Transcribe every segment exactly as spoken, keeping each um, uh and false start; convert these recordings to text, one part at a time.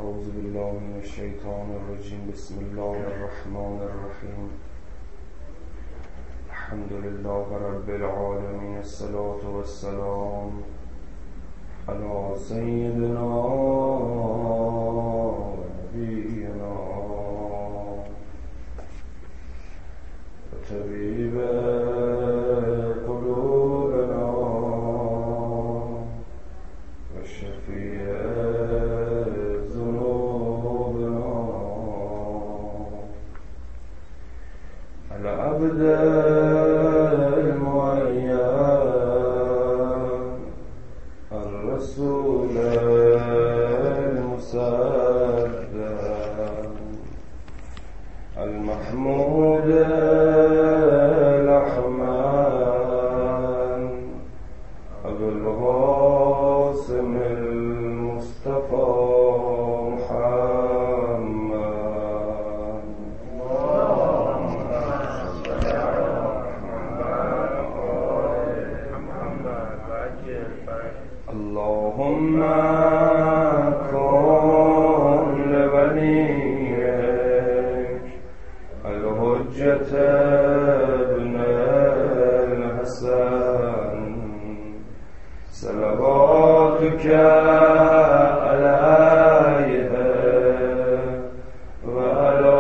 اعوذ بالله من الشیطان الرجیم. بسم الله الرحمن الرحیم. الحمد لله رب العالمین. الصلاة والسلام علی سیدنا و نبینا و طبیب قلوبنا و شفیع ذنوبنا العبد المعین الرسول المصدق المحمود الأحمد أبو القاسم المصطفى محمد. اللهم كن لوليك الحجة ابن الحسن صلواتك عليه وعلى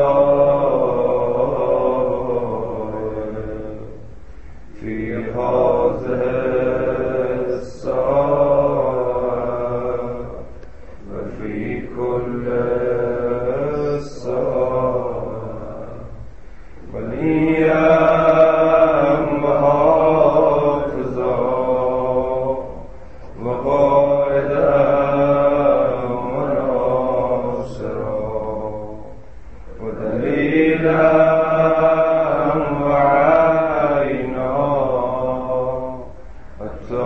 في هذه الساعة وفي كل ساعة وليا وحافظا وقائدا وناصرا ودليلا وعينا حتى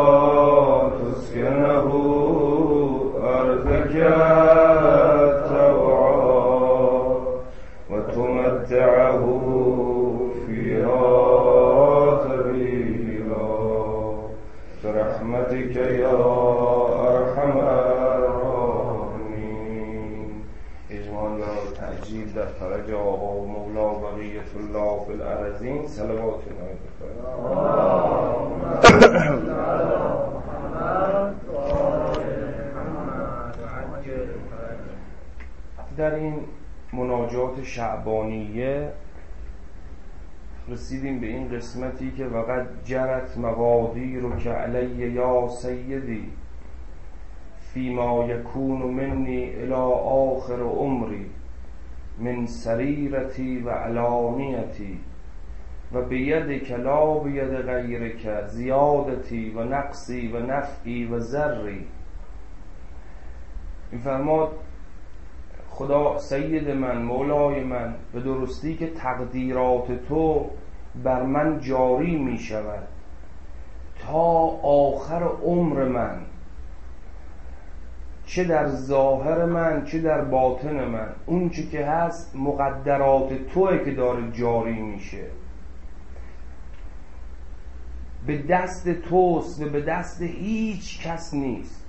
تسكنه أرضك طوعا وتمتعه فيها طويلا برحمتك يا أرحم الراحمين. اجمال و تعجیل در فرج آقا و مولا بقیت الله فی الارضین. صلوات نایت در این مناجات شعبانیه رسیدیم به این قسمتی که وقد جرت مقادیرک علی یا سیدی فیما یکون منی الی آخر عمری من سریرتی و علانیتی و بیدک لا بید غیرک زیادتی و نقصی و نفعی و ذری. این فرماد خدا سید من، مولای من، به درستی که تقدیرات تو بر من جاری می شود تا آخر عمر من، چه در ظاهر من چه در باطن من. اون چی که هست مقدرات توئه که داره جاری میشه، به دست توست و به دست هیچ کس نیست.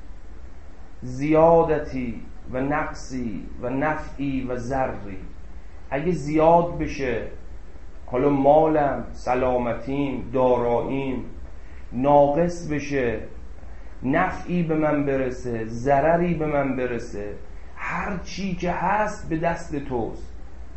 زیادتی و نقصی و نفعی و ضری. اگه زیاد بشه، حالا مالم، سلامتیم، داراییم ناقص بشه، نفعی به من برسه، ضرری به من برسه، هر چی که هست به دست توست.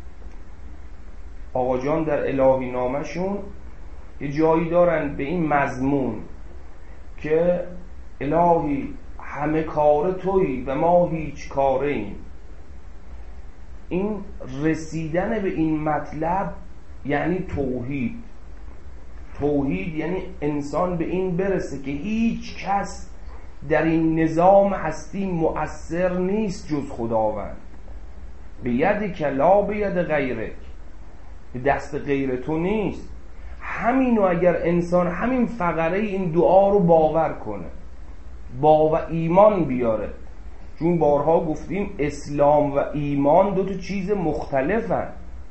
آقا جان در الهی نامشون یه جایی دارن به این مضمون که الهی همه کار تویی و ما هیچ کاره ایم. این رسیدن به این مطلب یعنی توحید. توحید یعنی انسان به این برسه که هیچ کس در این نظام هستی مؤثر نیست جز خداوند. به ید کلا به ید غیرک، به دست غیر تو نیست. همینو اگر انسان همین فقره این دعا رو باور کنه، با و ایمان بیاره، چون بارها گفتیم اسلام و ایمان دو تا چیز مختلفن.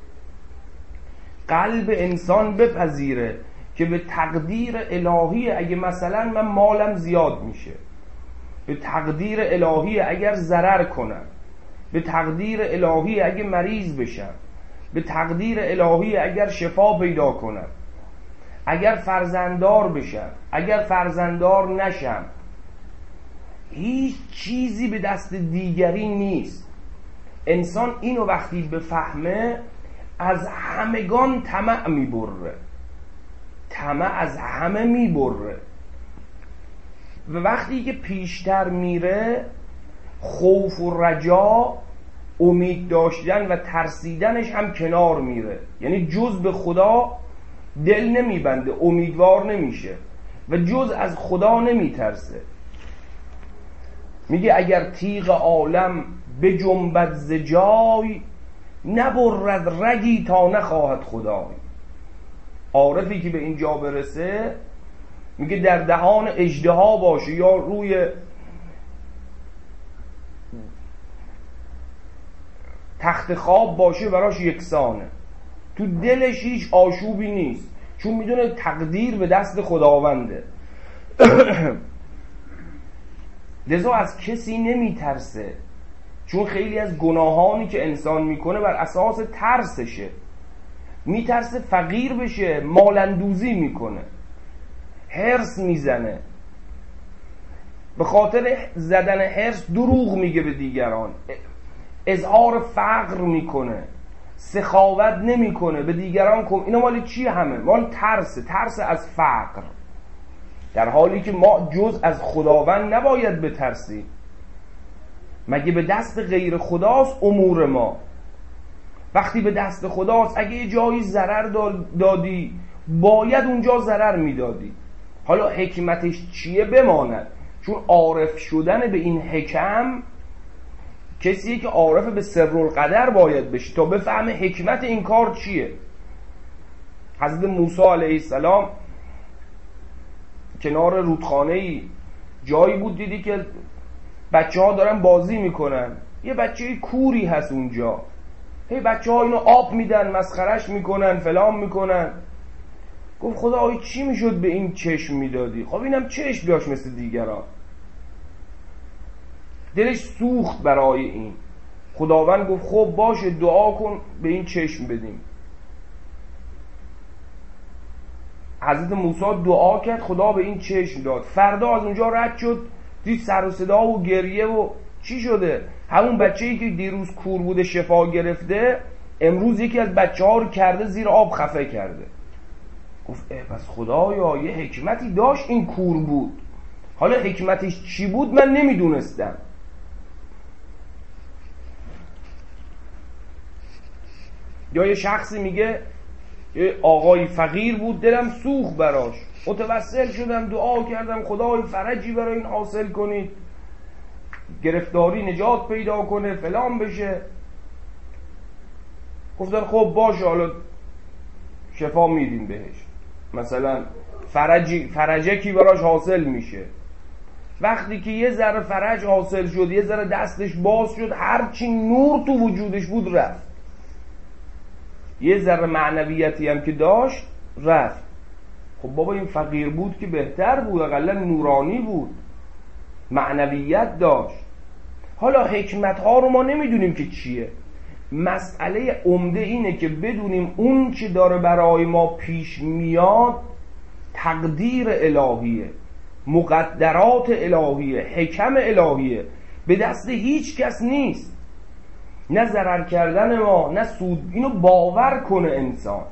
قلب انسان بپذیره که به تقدیر الهی اگه مثلا من مالم زیاد میشه، به تقدیر الهی اگر ضرر کنم، به تقدیر الهی اگه مریض بشم، به تقدیر الهی اگر شفا پیدا کنم، اگر فرزنددار بشم، اگر فرزنددار نشم. هیچ چیزی به دست دیگری نیست. انسان اینو وقتی بفهمه از همگان طمع میبره، طمع از همه میبره و وقتی که پیشتر میره خوف و رجا، امید داشتن و ترسیدنش هم کنار میره. یعنی جز به خدا دل نمیبنده، امیدوار نمیشه و جز از خدا نمیترسه. میگه اگر تیغ عالم به جنبد ز جای، نبرد رگی تا نخواهد خدای. عارفی که به اینجا برسه میگه در دهان اژدها باشه یا روی تخت خواب باشه براش یکسانه، تو دلش هیچ آشوبی نیست، چون میدونه تقدیر به دست خداونده. لذا از کسی نمیترسه، چون خیلی از گناهانی که انسان میکنه بر اساس ترسشه. میترسه فقیر بشه، مالندوزی میکنه، حرص میزنه، به خاطر زدن حرص دروغ میگه به دیگران، اظهار فقر میکنه، سخاوت نمیکنه به دیگران. کن اینا مال چی؟ همه مال ترسه، ترس از فقر، در حالی که ما جز از خداوند نباید بترسیم. مگه به دست غیر خداست امور ما؟ وقتی به دست خداست اگه یه جایی ضرر دادی باید اونجا ضرر میدادی. حالا حکمتش چیه بماند، چون عارف شدن به این حکم کسیه که عارف به سرالقدر باید بشه تا بفهمه حکمت این کار چیه. حضرت موسی علیه السلام کنار رودخانه‌ای جایی بود، دیدی که بچه ها دارن بازی میکنن، یه بچه کوری هست اونجا، هی بچه ها اینو آب میدن، مسخرش میکنن، فلان میکنن. گفت خدای چی میشد به این چشم میدادی؟ خب اینم چشم داشت مثل دیگران. دلش سوخت برای این. خداوند گفت خب باشه دعا کن به این چشم بدیم. حضرت موسی دعا کرد، خدا به این چشم داد. فردا از اونجا رد شد، دید سر و صدا و گریه و چی شده؟ همون بچه‌ای که دیروز کور بوده شفا گرفته، امروز یکی از بچه‌ها رو کرده زیر آب خفه کرده. گفت اه پس خدایا یه حکمتی داشت این کور بود، حالا حکمتش چی بود من نمیدونستم. یا یه شخصی میگه یه آقای فقیر بود، دلم سوخت براش، متوسل شدم دعا کردم خدای فرجی برای این حاصل کنید، گرفتاری نجات پیدا کنه، فلان بشه. گفتن خب باشه حالا شفا میدیم بهش، مثلا فرجی فرجکی براش حاصل میشه. وقتی که یه ذره فرج حاصل شد، یه ذره دستش باز شد، هرچی نور تو وجودش بود رفت، یه ذره معنویتی هم که داشت رفت. خب بابا این فقیر بود که بهتر بود، اقلا نورانی بود، معنویت داشت. حالا حکمت ها رو ما نمیدونیم که چیه. مسئله عمده اینه که بدونیم اون که داره برای ما پیش میاد تقدیر الهیه، مقدرات الهیه، حکم الهیه، به دست هیچ کس نیست. نه ضرر کردن ما نه سود. اینو باور کنه انسان.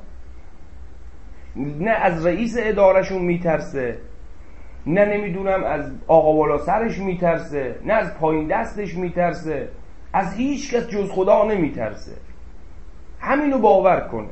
نه از رئیس ادارشون میترسه، نه نمیدونم از آقا بالا سرش میترسه، نه از پایین دستش میترسه، از هیچ کس جز خدا نمیترسه. همینو باور کنه.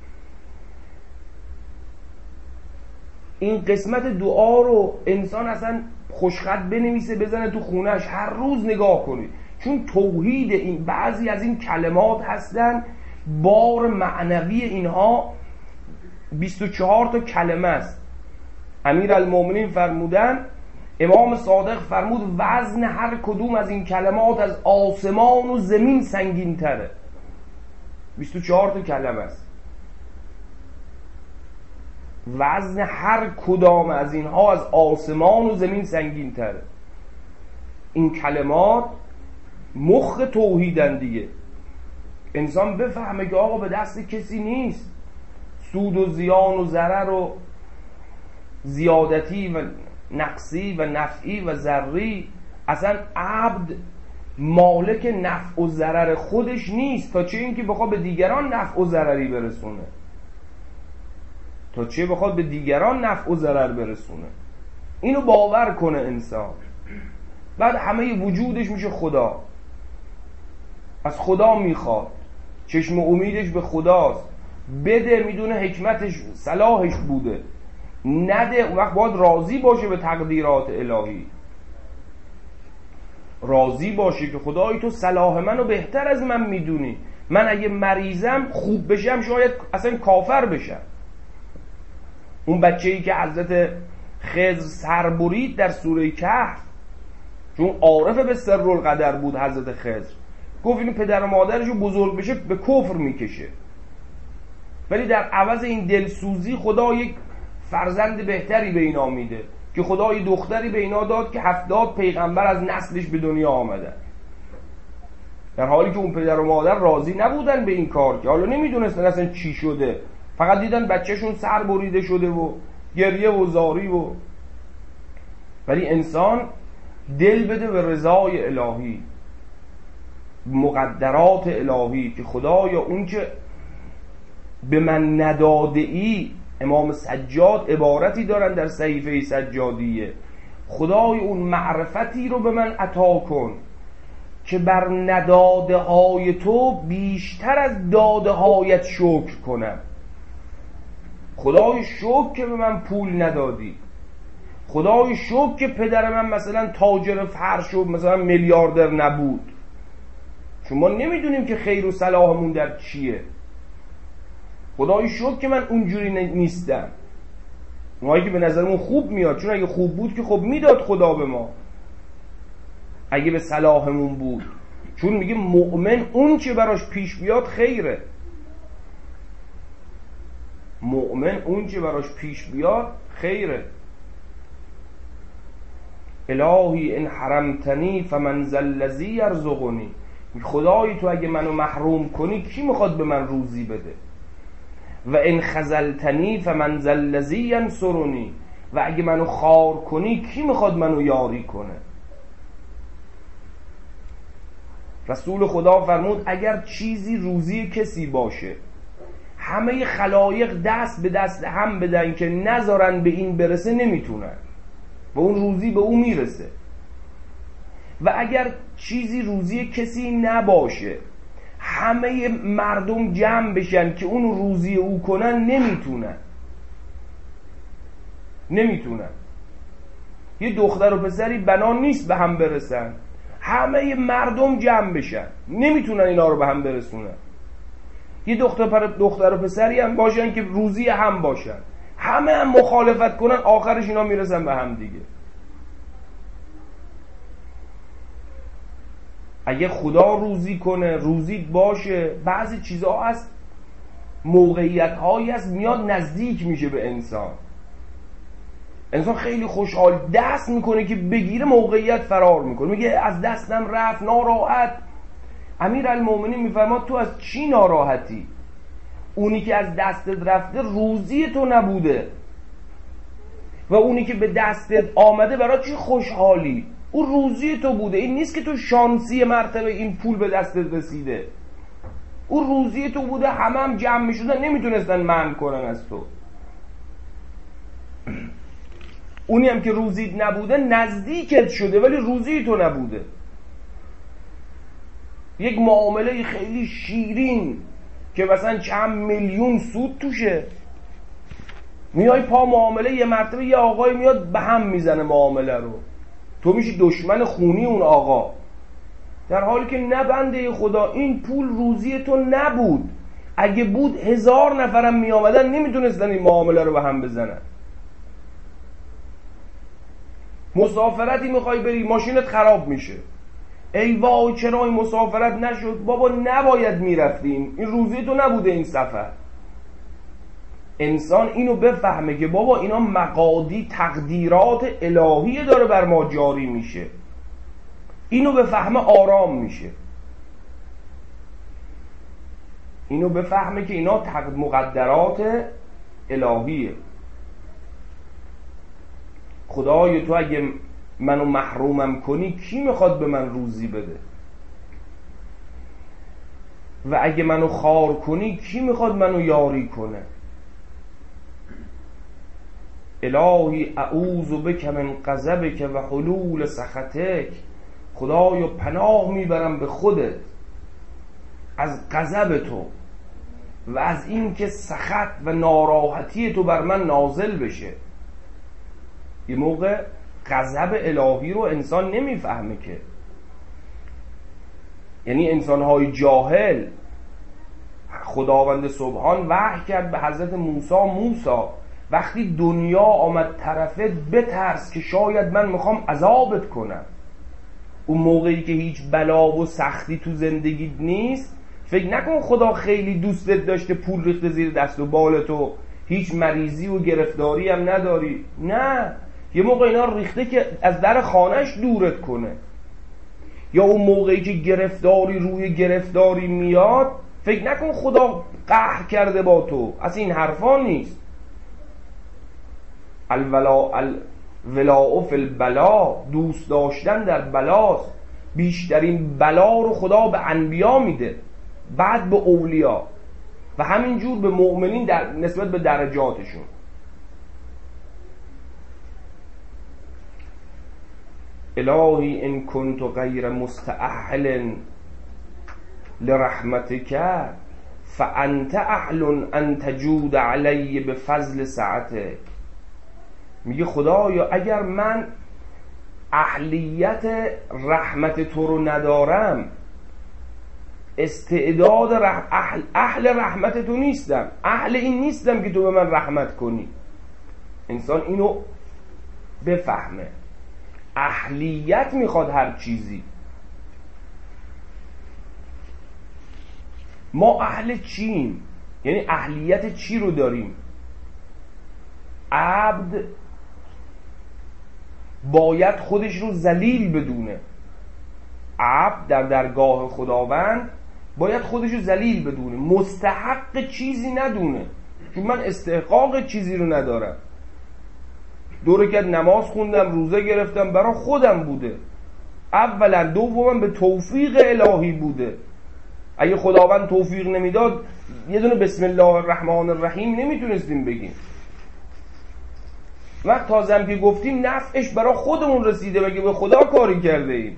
این قسمت دعا رو انسان اصلا خوشخط بنویسه بزنه تو خونش، هر روز نگاه کنید، چون توحید این بعضی از این کلمات هستن بار معنوی اینها بیست و چهار تا کلمه است. امیرالمومنین فرمودن، امام صادق فرمود وزن هر کدوم از این کلمات از آسمان و زمین سنگین تره. بیست و چهار تا کلمه است. وزن هر کدام از اینها از آسمان و زمین سنگین تره. این کلمات مخ توحیدن دیگه. انسان بفهمه که آقا به دست کسی نیست، سود و زیان و ضرر و زیادتی و نقصی و نفعی و ضرری، اصلا عبد مالک نفع و ضرر خودش نیست، تا چه اینکه بخواد به دیگران نفع و ضرری برسونه، تا چه بخواد به دیگران نفع و ضرر برسونه. اینو باور کنه انسان، بعد همه وجودش میشه خدا، از خدا میخواد، چشم امیدش به خداست، بده میدونه حکمتش صلاحش بوده، نده اون وقت باید راضی باشه به تقدیرات الهی، راضی باشه که خدای تو صلاح منو بهتر از من میدونی، من اگه مریضم خوب بشم شاید اصلا کافر بشم. اون بچه‌ای که حضرت خضر سر برید در سوره کهف، چون عارف به سر القدر بود حضرت خضر، گفت این پدر و مادرشو بزرگ بشه به کفر میکشه، ولی در عوض این دلسوزی خدا یک فرزند بهتری به اینا میده، که خدا یک دختری به اینا داد که هفتاد پیغمبر از نسلش به دنیا آمدن، در حالی که اون پدر و مادر راضی نبودن به این کار، که حالا نمیدونستن اصلا چی شده، فقط دیدن بچهشون سر بریده شده و گریه و زاری و. ولی انسان دل بده به رضای الهی، مقدرات الهی، که خدایا اون که به من نداده ای، امام سجاد عبارتی دارن در صحیفه سجادیه، خدای اون معرفتی رو به من عطا کن که بر نداده های تو بیشتر از داده هایت شکر کنم. خدای شکر که به من پول ندادی، خدای شکر که پدر من مثلا تاجر فرش و مثلا میلیاردر نبود، چون ما نمیدونیم که خیر و صلاحمون در چیه. خدای شکر که من اونجوری نیستم، اونایی که به نظرمون خوب میاد، چون اگه خوب بود که خب میداد خدا به ما، اگه به صلاحمون بود، چون میگه مؤمن اون چه براش پیش بیاد خیره، مؤمن اون چه براش پیش بیاد خیره. الهی ان حرمتنی فمن ذا الذی یرزقنی، خدای تو اگه منو محروم کنی کی میخواد به من روزی بده؟ و ان خذلتنی فمن ذا الذی ینصرنی، و اگه منو خوار کنی کی میخواد منو یاری کنه؟ رسول خدا فرمود اگر چیزی روزی کسی باشه، همه خلایق دست به دست هم بدن که نذارن به این برسه، نمیتونن، و اون روزی به اون میرسه. و اگر چیزی روزی کسی نباشه، همه مردم جمع بشن که اون روزی او کنن، نمیتونن نمیتونن یه دختر و پسری بنا نیست به هم برسن، همه مردم جمع بشن، نمیتونن اینا رو به هم برسونن. یه دختر دختر و پسری هم باشن که روزی هم باشن، همه هم مخالفت کنن، آخرش اینا میرسن به هم دیگه. اگه خدا روزی کنه، روزیت باشه، بعضی چیزها هست، موقعیت هایی هست میاد نزدیک میشه به انسان، انسان خیلی خوشحال دست میکنه که بگیره، موقعیت فرار میکنه، میگه از دستم رفت، ناراحت. امیرالمومنین میفرماد تو از چی ناراحتی؟ اونی که از دستت رفته روزی تو نبوده، و اونی که به دستت آمده برای چی خوشحالی؟ اون روزی تو بوده. این نیست که تو شانسی مرتبه این پول به دستت رسیده، اون روزی تو بوده، همه هم جمع میشدن نمیتونستن منع کنن از تو. اونی هم که روزیت نبوده نزدیکت شده ولی روزی تو نبوده. یک معامله خیلی شیرین که مثلا چند میلیون سود توشه، میای پا معامله، یه مرتبه یه آقای میاد به هم میزنه معامله رو، تو میشی دشمن خونی اون آقا، در حالی که نه بنده خدا، این پول روزی تو نبود، اگه بود هزار نفرم میامدن نمیتونستن این معامله رو به هم بزنن. مسافرتی میخوای بری، ماشینت خراب میشه، ای وای چرا این مسافرت نشد؟ بابا نباید میرفتیم، این روزی تو نبوده این سفر. انسان اینو بفهمه که بابا اینا مقادی تقدیرات الهی داره بر ما جاری میشه، اینو بفهمه آرام میشه، اینو بفهمه که اینا مقدرات الهیه. خدای تو اگه منو محرومم کنی کی میخواد به من روزی بده؟ و اگه منو خار کنی کی میخواد منو یاری کنه؟ الهی اعوذ بک من غضبک و حلول سخطک. خدایا پناه میبرم به خودت از غضب تو و از این که سخط و ناراحتی تو بر من نازل بشه. یه موقع غضب الهی رو انسان نمیفهمه که، یعنی انسانهای جاهل، خداوند سبحان وحی کرد به حضرت موسی موسی وقتی دنیا آمد طرفت بترس که شاید من میخوام عذابت کنم. اون موقعی که هیچ بلا و سختی تو زندگیت نیست فکر نکن خدا خیلی دوستت داشته، پول ریخته زیر دست و بال تو، هیچ مریضی و گرفتاری هم نداری. نه، یه موقع اینا ریخته که از در خانهش دورت کنه. یا اون موقعی که گرفتاری روی گرفتاری میاد فکر نکن خدا قهر کرده با تو، از این حرفا نیست. الولا الولاء فی البلا، دوست داشتن در بلاست. بیشترین بلا رو خدا به انبیا میده، بعد به اولیا و همینجور به مؤمنین در نسبت به درجاتشون. الهی ان کنت غیر مستأهل لرحمتک فانت اهل ان تجود علی بفضل سعتک. میگه خدایا اگر من اهلیت رحمت تو رو ندارم، استعداد رح... اهل... اهل رحمت تو نیستم، اهل این نیستم که تو به من رحمت کنی. انسان اینو بفهمه. اهلیت میخواد هر چیزی. ما اهل چیم؟ یعنی اهلیت چی رو داریم؟ عبد باید خودش رو ذلیل بدونه. عبد در درگاه خداوند باید خودش رو ذلیل بدونه، مستحق چیزی ندونه، چون من استحقاق چیزی رو ندارم. دو رکعت نماز خوندم، روزه گرفتم، برای خودم بوده اولا، دوما به توفیق الهی بوده. اگه خداوند توفیق نمیداد یه دونه بسم الله الرحمن الرحیم نمیتونستیم بگیم. وقت تازم که گفتیم نفعش برای خودمون رسیده، مگه به خدا کاری کرده ایم؟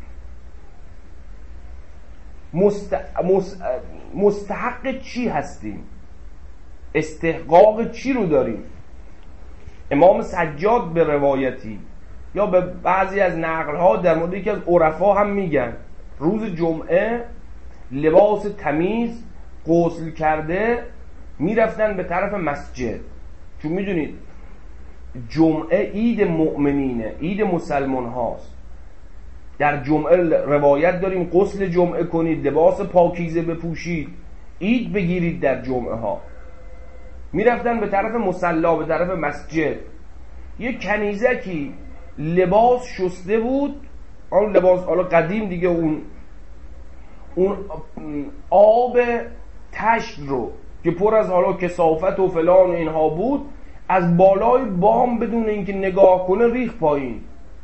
مست... مست... مستحق چی هستیم؟ استحقاق چی رو داریم؟ امام سجاد به روایتی یا به بعضی از نقل‌ها در مورد یکی از عرفا هم میگن روز جمعه لباس تمیز غسل کرده میرفتن به طرف مسجد، چون میدونید جمعه عید مؤمنینه، عید مسلمان هاست. در جمعه روایت داریم غسل جمعه کنید، لباس پاکیزه بپوشید، عید بگیرید. در جمعه ها میرفتن به طرف مصلا، به طرف مسجد. یه کنیزکی لباس شسته بود، اون لباس حالا قدیم دیگه، اون اون آب تشت رو که پر از حالا کثافت و فلان و اینها بود، از بالای بام بدون اینکه نگاه کنه ریخ پایین،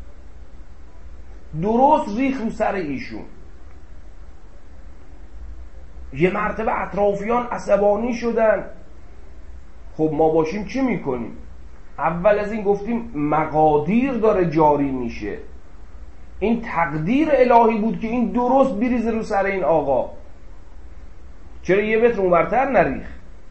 درست ریخ رو سر ایشون. یه مرتبه اطرافیان عصبانی شدن. خب ما باشیم چی میکنیم؟ اول از این گفتیم مقادیر داره جاری میشه، این تقدیر الهی بود که این درست بریزه رو سر این آقا. چرا یه متر اونورتر نریخ؟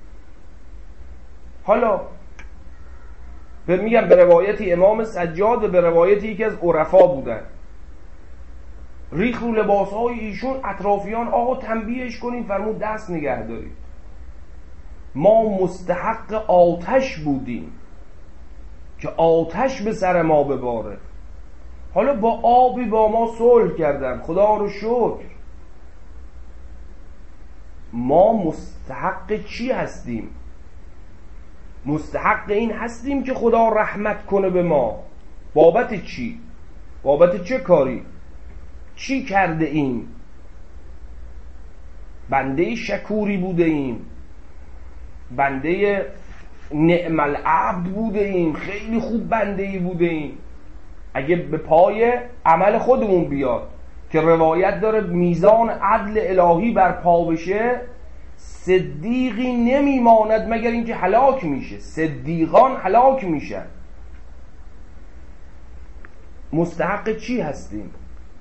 حالا میگم به روایتی امام سجاد و به روایتی یکی از عرفا بودن، ریخ رو لباسهای ایشون. اطرافیان آقا تنبیهش کنین، فرمود دست نگه دارید، ما مستحق آتش بودیم که آتش به سر ما بباره. حالا با آبی با ما صلح کردن، خدا رو شکر. ما مستحق چی هستیم؟ مستحق این هستیم که خدا رحمت کنه به ما. بابت چی؟ بابت چه کاری؟ چی کرده ایم؟ بنده شکوری بوده ایم، بنده نعم العبد بوده ایم، خیلی خوب بنده ای بوده ایم. اگه به پای عمل خودمون بیاد که روایت داره میزان عدل الهی بر پا بشه، صدیقی نمیماند مگر اینکه هلاک میشه. صدیقان هلاک میشن. مستحق چی هستیم؟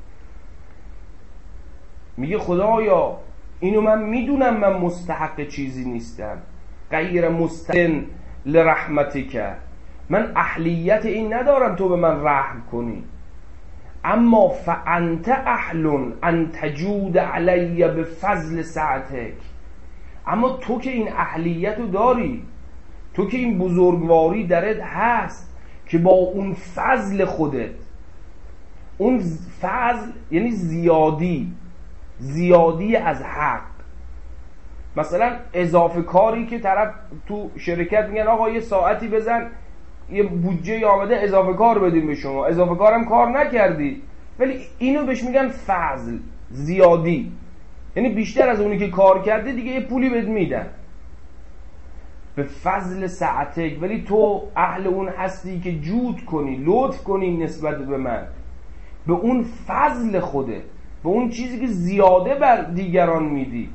میگه خدایا اینو من میدونم من مستحق چیزی نیستم، غیر مستحق لرحمتک، من اهلیت این ندارم تو به من رحم کنی، اما فانت اهل ان تجود علی بفضل سعتک، اما تو که این اهلیت رو داری، تو که این بزرگواری درت هست که با اون فضل خودت، اون فضل یعنی زیادی، زیادی از حق. مثلا اضافه کاری که طرف تو شرکت میگن آقا یه ساعتی بزن، یه بودجه آمده اضافه کار بدیم به شما، اضافه کارم کار نکردی، ولی اینو بهش میگن فضل، زیادی، یعنی بیشتر از اونی که کار کرده دیگه یه پولی بهت میدن به فضل ساعتک. ولی تو اهل اون هستی که جود کنی، لطف کنی نسبت به من، به اون فضل خوده، به اون چیزی که زیاده بر دیگران میدی.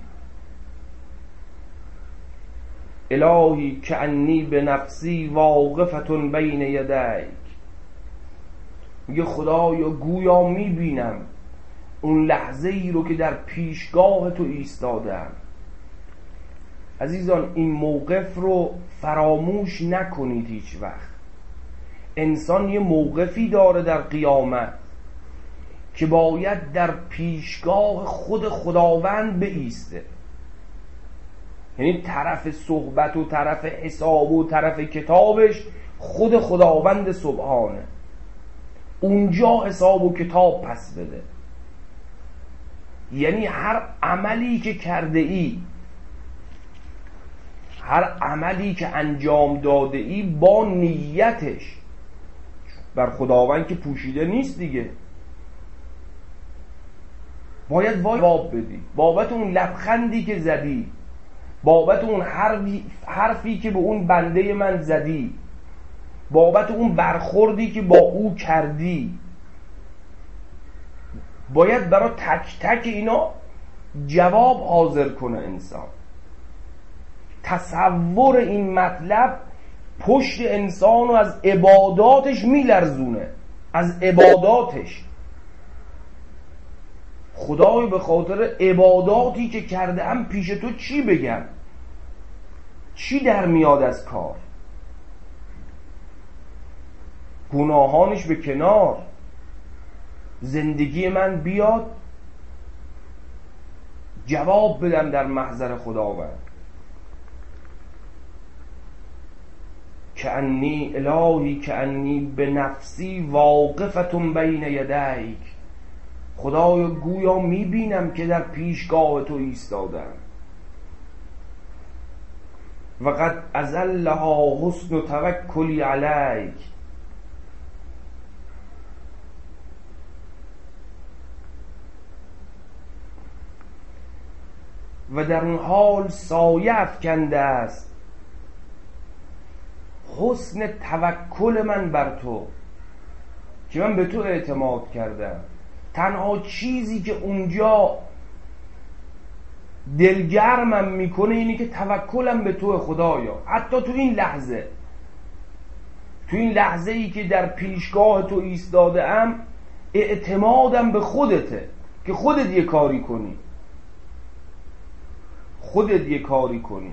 الهی کأنی به نفسی واقفتون بین یدیک، میگه خدایا گویا میبینم اون لحظه ای رو که در پیشگاه تو ایستادم. عزیزان این موقف رو فراموش نکنید هیچ وقت. انسان یه موقفی داره در قیامت که باید در پیشگاه خود خداوند بایسته، یعنی طرف صحبت و طرف حساب و طرف کتابش خود خداوند سبحانه. اونجا حساب و کتاب پس بده. یعنی هر عملی که کرده ای، هر عملی که انجام داده ای با نیتش بر خداوند که پوشیده نیست دیگه، باید جواب بدی بابت اون لبخندی که زدی، بابت اون حرفی, حرفی که به اون بنده من زدی، بابت اون برخوردی که با او کردی. باید برای تک تک اینا جواب حاضر کنه انسان. تصور این مطلب پشت انسان رو از عباداتش میلرزونه، از عباداتش. خدای به خاطر عباداتی که کرده ام پیش تو چی بگم؟ چی در میاد از کار؟ گناهانش به کنار، زندگی من بیاد جواب بدم در محضر خداوند. کأنی الهی کأنی به نفسی واقفتون بین یدیک، خدایا گویا میبینم که در پیشگاه تو ایستادم. و قد ازلها حسن توکلی علیک، و در اون حال سایه افکنده است حسن توکل من بر تو، که من به تو اعتماد کردم. تنها چیزی که اونجا دلگرمم میکنه اینی که توکلم به تو خدایا. حتی تو این لحظه، تو این لحظه ای که در پیشگاه تو ایستاده ام، اعتمادم به خودته که خودت یه کاری کنی، خودت یه کاری کنی.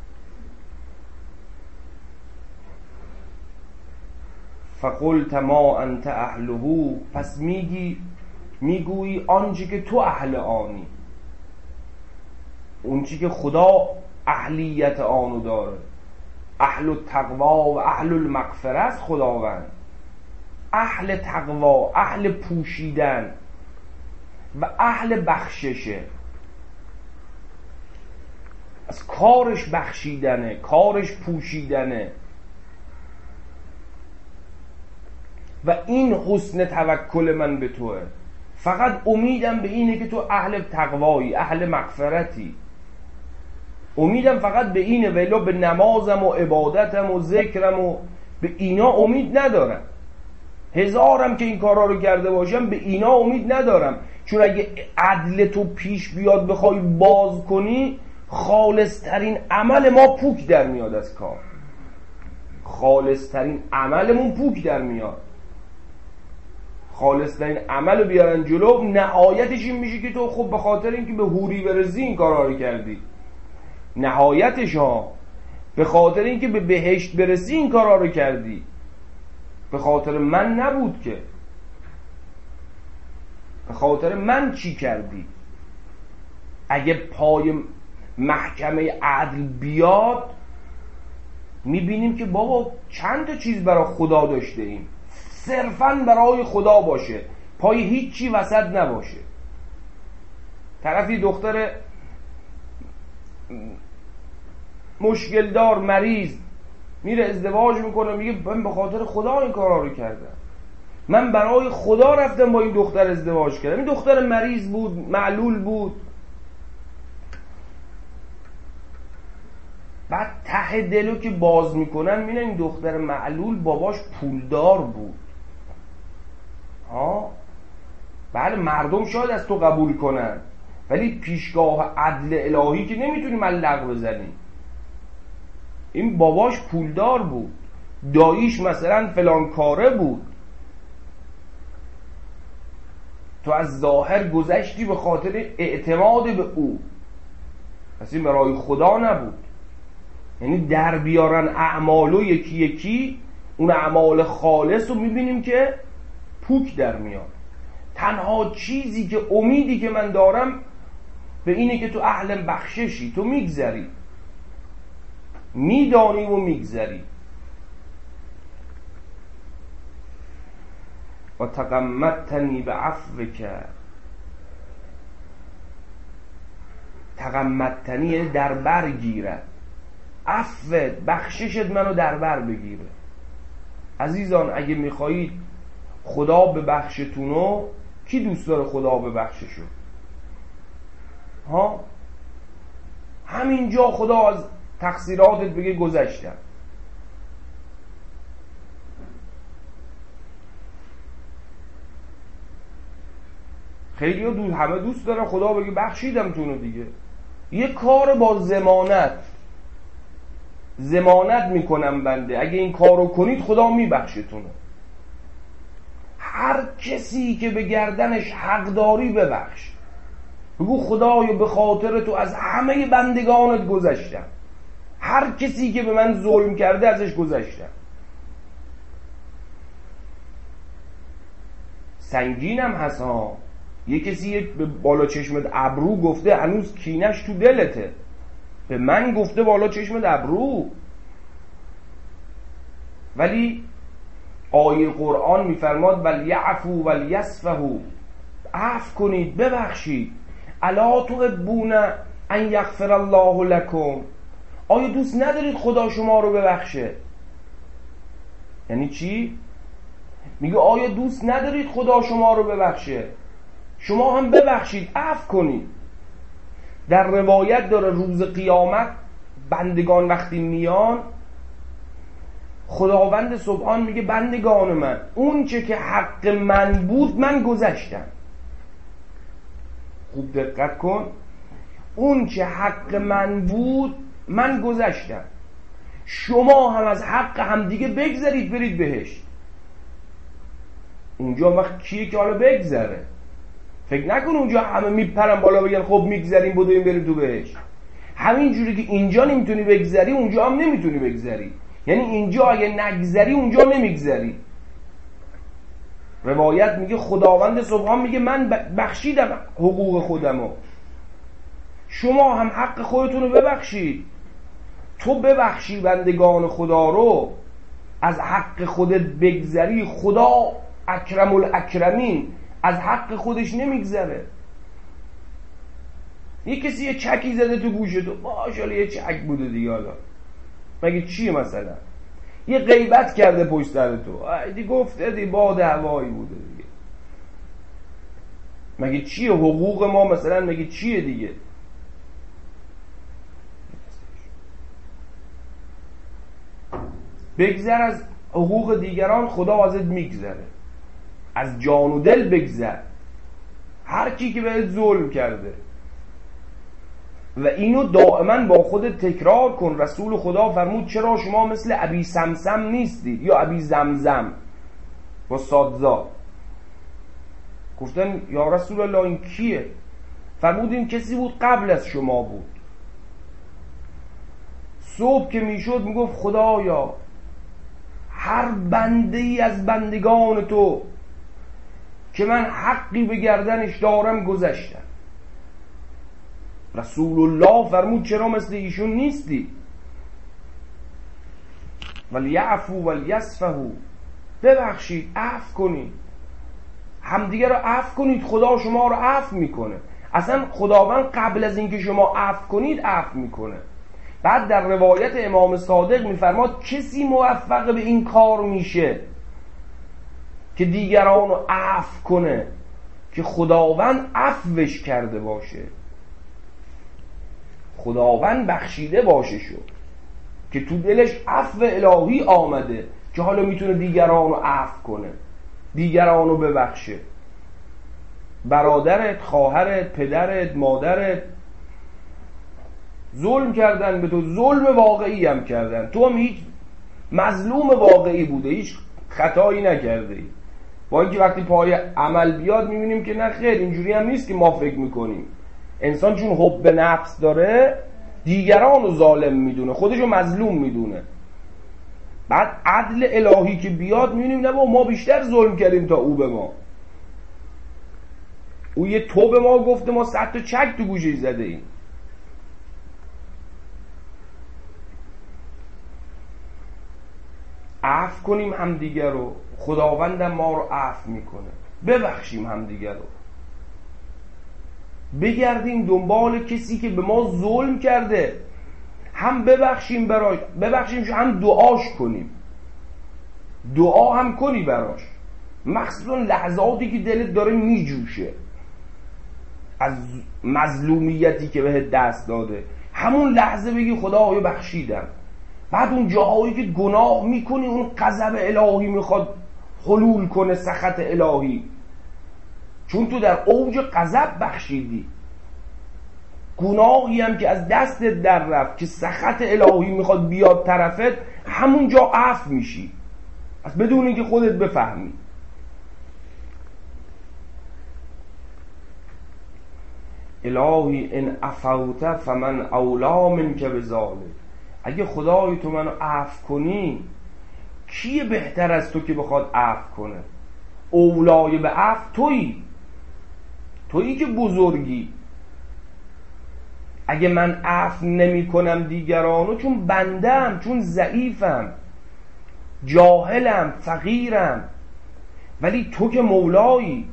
فقلت ما انت اهله، پس میگی میگویی آنچه که تو اهل آنی، اون چی که خدا اهلیت آنو داره. اهل التقوا و اهل المغفره است خداوند. اهل تقوا، اهل پوشیدن و اهل بخششه. از کارش بخشیدنه، کارش پوشیدنه. و این حسن توکل من به توه. فقط امیدم به اینه که تو اهل تقوایی، اهل مغفرتی. امیدم فقط به اینه، ولی به نمازم و عبادتم و ذکرم و به اینا امید ندارم. هزارم که این کارا رو کرده باشم به اینا امید ندارم، چون اگه عدل تو پیش بیاد بخوای باز کنی، خالصترین عمل ما پوک در میاد از کار. خالصترین عملمون پوک در میاد. خالصترین عمل بیارن جلو، نهایتش این میشه که تو خب به خاطر اینکه به حوری برسی این کارا رو کردی. نهایتش ها به خاطر اینکه به بهشت برسی این کارا رو کردی. به خاطر من نبود که. به خاطر من چی کردی؟ اگه پای محکمه عدل بیاد، میبینیم که بابا چند تا چیز برای خدا داشته ایم، صرفاً برای خدا باشه، پای هیچی وسط نباشه. طرفی دختر مشکل دار، مریض، میره ازدواج میکنه، میگه من به خاطر خدا این کارا رو کردم، من برای خدا رفتم با این دختر ازدواج کردم. این دختر مریض بود، معلول بود. بعد ته دلو که باز میکنن میبینن این دختر معلول باباش پولدار بود. ها بله، مردم شاید از تو قبول کنن، ولی پیشگاه عدل الهی که نمیتونی ملق بزنی. این باباش پولدار بود، داییش مثلا فلان کاره بود، تو از ظاهر گذشتی به خاطر اعتماد به او، پس این برای خدا نبود. یعنی در بیارن اعمالو یکی یکی، اون اعمال خالص رو میبینیم که پوک در میاد. تنها چیزی که امیدی که من دارم به اینه که تو اهل بخششی، تو میگذری، میدانی و میگذری. و تقمدتنی به عفوک، تقمدتنی در بر گیرد، عفوت، بخششت منو در بر بگیره. عزیزان اگه میخواهید خدا ببخشتونو، کی دوست داره خدا ببخششو؟ ها همینجا خدا از تقصیراتت بگه گذشتم. خیلی ها دو همه دوست دارن خدا بگه بخشیدم تونو دیگه. یه کار با ضمانت، ضمانت میکنم بنده اگه این کارو کنید خدا میبخشتونه. هر کسی که به گردنش حق داری ببخش، بگو خدایا به خاطر تو از همه بندگانت گذشتم، هر کسی که به من ظلم کرده ازش گذشتم. سنگینم هست ها، یه کسی به بالا چشمت ابرو گفته هنوز کینش تو دلته، به من گفته بالا چشمت ابرو، ولی آیه قرآن میفرماد ولیعفو ولیصفحوا، عفو کنید، ببخشید. الا تحبون ان یغفر الله لکم، آیا دوست ندارید خدا شما رو ببخشه؟ یعنی چی؟ میگه آیا دوست ندارید خدا شما رو ببخشه؟ شما هم ببخشید، عفو کنید. در روایت داره روز قیامت بندگان وقتی میان، خداوند سبحان میگه بندگان من، اون چه که حق من بود من گذشتم. خوب دقت کن، اون چه حق من بود من گذشتم. شما هم از حق همدیگه بگذرید برید بهشت. اونجا وقت کیه که حالا بگذره؟ فکر نکن اونجا همه میپرن بالا بگن خب میگذریم بدویم بریم تو بهشت. همین جوری که اینجا نمیتونی بگذری اونجا هم نمیتونی بگذری. یعنی اینجا اگه نگذری اونجا نمیگذری. روایت میگه خداوند سبحان میگه من بخشیدم حقوق خودمو، شما هم حق خودتون رو ببخشید. تو ببخشی بندگان خدا رو، از حق خودت بگذری، خدا اکرم الاکرمین از حق خودش نمیگذره. یه کسی یه چکی زده تو گوش تو، ماشاءالله یه چک بوده دیگه، حالا مگه چیه؟ مثلا یه غیبت کرده پشت سر تو، دی گفته دی باد هوایی بوده دیگه. مگه چیه حقوق ما مثلا؟ مگه چیه دیگه؟ بگذر از حقوق دیگران، خدا ازت میگذره. از جان و دل بگذر، هر کی که بهت ظلم کرده، و اینو دائما با خودت تکرار کن. رسول خدا فرمود چرا شما مثل ابی سمسم نیستید یا ابی زمزم با سادزا؟ گفتن یا رسول الله این کیه؟ فرمود این کسی بود قبل از شما بود. صبح که میشد میگفت خدایا هر بنده ای از بندگان تو که من حقی به گردنش دارم گذشتم. رسول الله فرمود چرا مثل ایشون نیستی؟ ولیعفو ولیصفحوا، ببخشید، عفو کنید، همدیگه رو عفو کنید، خدا شما رو عفو میکنه. اصلا خداوند قبل از اینکه شما عفو کنید عفو میکنه. بعد در روایت امام صادق میفرماد کسی موفق به این کار میشه که دیگران رو عفو کنه که خداوند عفوش کرده باشه، خداوند بخشیده باشه شد، که تو دلش عفو الهی آمده که حالا میتونه دیگران رو عفو کنه، دیگران رو ببخشه. برادرت، خواهرت، پدرت، مادرت ظلم کردن به تو، ظلم واقعی هم کردن، تو هم هیچ مظلوم واقعی بوده، هیچ خطایی نکرده ای. با اینکه وقتی پای عمل بیاد میبینیم که نه خیر، اینجوری هم نیست که ما فکر میکنیم. انسان چون حب نفس داره دیگران رو ظالم میدونه، خودش رو مظلوم میدونه. بعد عدل الهی که بیاد میبینیم نه با ما بیشتر ظلم کردیم تا او به ما. او یه تو به ما گفته، ما صد تا چک تو گوشش زده ایم. عفو کنیم همدیگر رو، خداوندم ما رو عفو میکنه. ببخشیم همدیگر رو، بگردیم دنبال کسی که به ما ظلم کرده، هم ببخشیم براش، ببخشیم هم دعاش کنیم، دعا هم کنی براش، مخصوصا لحظاتی که دلت داره میجوشه از مظلومیتی که بهت دست داده، همون لحظه بگی خدایا بخشیدم. بعد اون جاهایی که گناه میکنی، اون غضب الهی میخواد حلول کنه، سخط الهی، چون تو در اوج غضب بخشیدی. گناهی هم که از دستت در رفت که سخط الهی میخواد بیاد طرفت، همونجا عفو میشی از بدون اینکه خودت بفهمی. الهی ان عفوت فمن اولا منک بذلک، اگه خدای تو منو عفو کنی، کیه بهتر از تو که بخواد عفو کنه؟ اولای به عفو تویی، تویی که بزرگی. اگه من عفو نمی کنم دیگرانو، چون بندم، چون ضعیفم، جاهلم، فقیرم، ولی تو که مولایی.